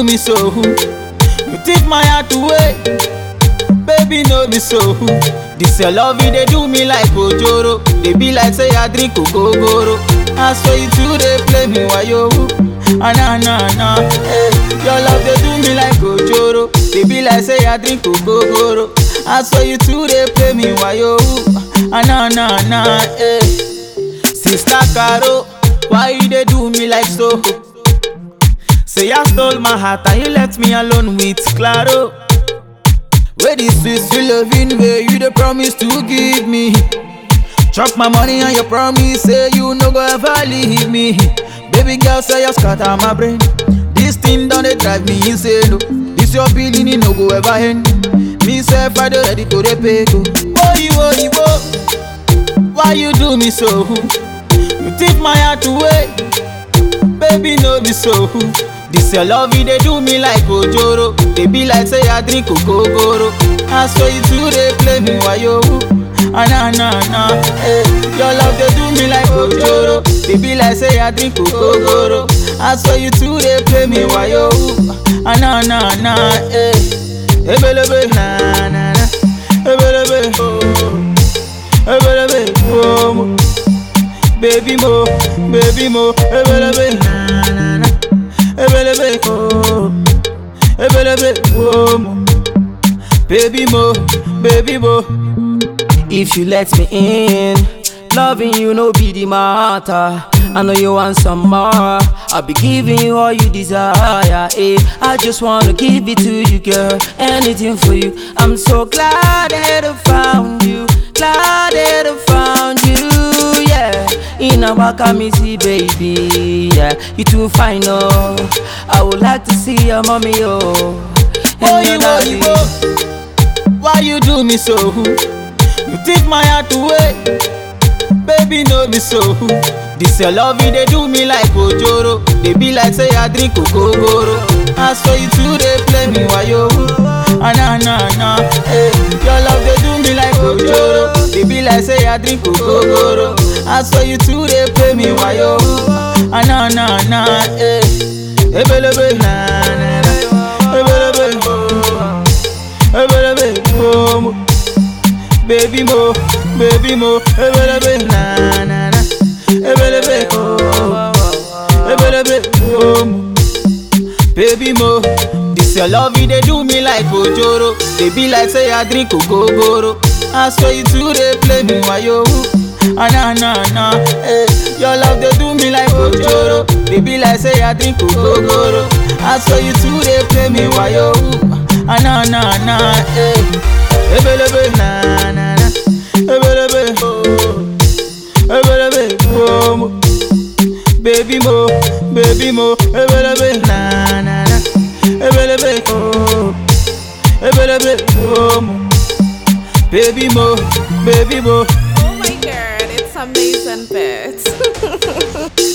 me so? You take my heart away, baby, no be so. This your love, they do me like ojoro. They be like say I drink kokoro. I swear you too, they play me while you. Ah na na na, hey. Your love, they do me like ojoro. They be like say I drink kokoro. I swear you too, they play me while you. Ah na na na, hey. Sister Caro, why you they do me like so? Say I stole my heart and you left me alone with Claro. Where this sweet loving way you the promise to give me. Chop my money and you promise say you no go ever leave me. Baby girl say you scatter my brain. This thing done they drive me insane. No. This your feeling it no go ever end. Me say I don't ready to repay go. Why you do me so? You take my heart away, baby no be so. This your love, they do me like ojoro. They be like say I drink kokoro. I swear you too, they play me while you. Ah na na na, hey. Your love, they do me like ojoro. They be like say I drink kokoro. I swear you too, they play me while you. Ah na na na, hey. Ebelebe na na na, ebelebe oh, ebelebe oh, baby mo, ebelebe na na na. Ebelebe oh, ebelebe oh, baby mo. If you let me in, loving you no be the matter. I know you want some more. I'll be giving you all you desire. Eh? I just wanna give it to you, girl. Anything for you. I'm so glad that I found you. Glad that I found you. Yeah. In a Wakamisi, baby, yeah, you too fine, oh. I would like to see your mommy, oh. Why you do me so? You take my heart away, baby, no be so. This your love, they do me like ojoro. They be like say I drink kokoro. I swear you too, they play me while you. Ah na na na, hey. Your love, they do me like ojoro. They be like say I drink kokoro. I swear you too, they play me while you. Ah na na na, hey. Ebelebe na na na, ebelebe oh, ebelebe oh, baby mo, ebelebe na na na, ebelebe oh, ebelebe oh, baby mo. This your love, they do me like ojoro. They be like say I drink kokoro. I swear you too, they play me while you. Ah na na na, hey. Your love, they do me like ojoro. They be like say I drink kokoro. I swear you too, they play me while you. Ah na na na, hey. Ebelebe na na na, ebelebe oh, ebelebe oh, baby mo, ebelebe na na na, ebelebe oh, ebelebe oh, baby mo. Oh my god, it's amazing bit.